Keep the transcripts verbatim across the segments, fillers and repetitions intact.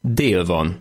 dél van.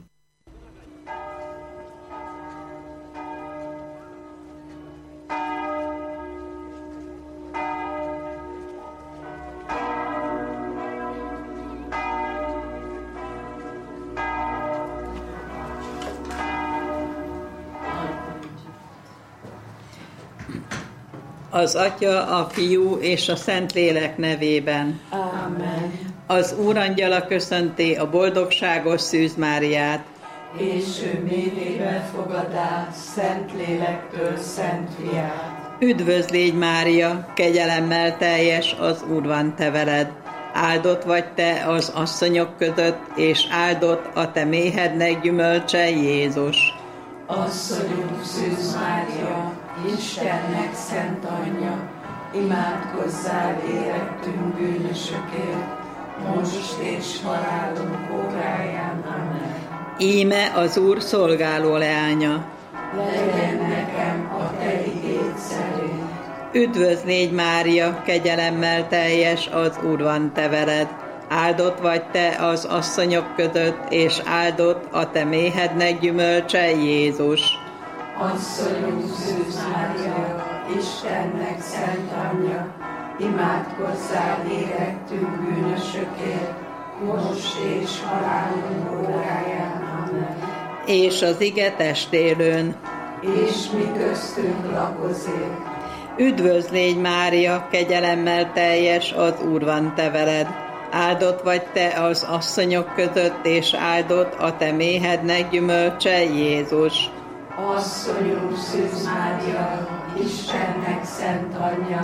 Az Atya, a Fiú és a Szentlélek nevében. Amen. Az Úrangyala köszönti a boldogságos Szűz Máriát. És ő méhébe fogadá Szentlélektől Szent Fiát. Üdvözl légy, Mária, kegyelemmel teljes, az Úr van te veled. Áldott vagy te az asszonyok között, és áldott a te méhednek gyümölcse, Jézus. Asszonyunk Szűz Mária, Istennek szent anyja, imádkozzál érettünk bűnösökért, most és halálunk óráján. Amen. Íme az Úr szolgáló leánya. Legyen nekem a te igéd szerint. Üdvözl légy, Mária, kegyelemmel teljes, az Úr van te veled. Áldott vagy te az asszonyok között, és áldott a te méhednek gyümölcse, Jézus. Asszonyunk Szűz Mária, Istennek szent anyja, imádkozzál érettünk bűnösökért, most és halálunk óráján. Amen. És az ige testélőn. És mi köztünk lakozik. Üdvözl légy, Mária, kegyelemmel teljes, az Úr van te veled. Áldott vagy te az asszonyok között, és áldott a te méhednek gyümölcse, Jézus. Asszonyunk Szűz Mária, Istennek szent anyja,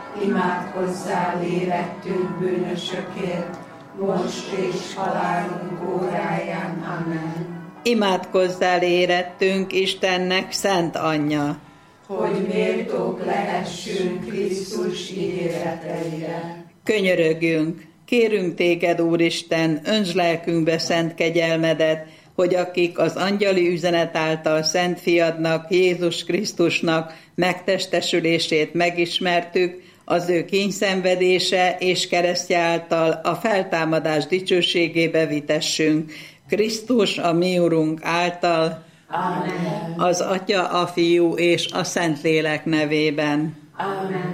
imádkozzál érettünk bűnösökért, most és halálunk óráján. Amen. Imádkozzál érettünk Istennek szent anyja, hogy méltók lehessünk Krisztus ígéreteire. Könyörögjünk, kérünk téged, Úristen, öntsd lelkünkbe szent kegyelmedet, hogy akik az angyali üzenet által Szent Fiadnak, Jézus Krisztusnak megtestesülését megismertük, az ő kínszenvedése és keresztje által a feltámadás dicsőségébe vitessünk. Krisztus, a mi Urunk által, Amen. Az Atya, a Fiú és a Szentlélek nevében. Amen.